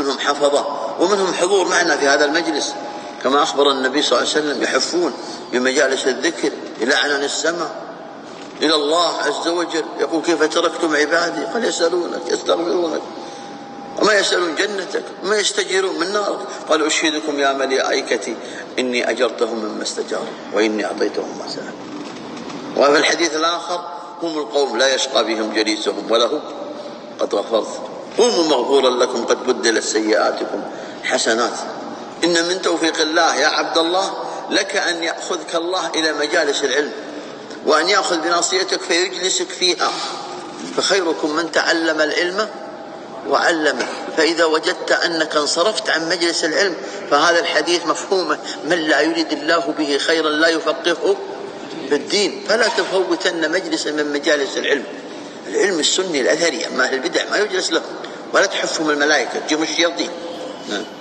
ومنهم حفظة ومنهم حضور معنا في هذا المجلس، كما أخبر النبي صلى الله عليه وسلم يحفون بمجالس الذكر إلى عنان السماء إلى الله عز وجل. يقول كيف تركتم عبادي؟ قال يسألونك يستغفرونك وما يسألون جنتك وما يستجيرون من نارك. قال أشهدكم يا ملائكتي إني أجرتهم مما استجاروا وإني أعطيتهم ما سألوا. وفي الحديث الآخر هم القوم لا يشقى بهم جليسهم ولهم قد غفرت، قوموا مغفورا لكم قد بدلت سيئاتكم حسنات. إن من توفيق الله يا عبد الله لك أن يأخذك الله إلى مجالس العلم وأن يأخذ بناصيتك فيجلسك فيها، فخيركم من تعلم العلم وعلمه. فإذا وجدت أنك انصرفت عن مجلس العلم فهذا الحديث مفهومه من لا يريد الله به خيرا لا يفقهه في الدين. فلا تفوتن مجلس من مجالس العلم. العلم السني الأثري، أما أهل البدع ما يجلس لهم ولا تحفهم الملائكة تجيهم الشياطين.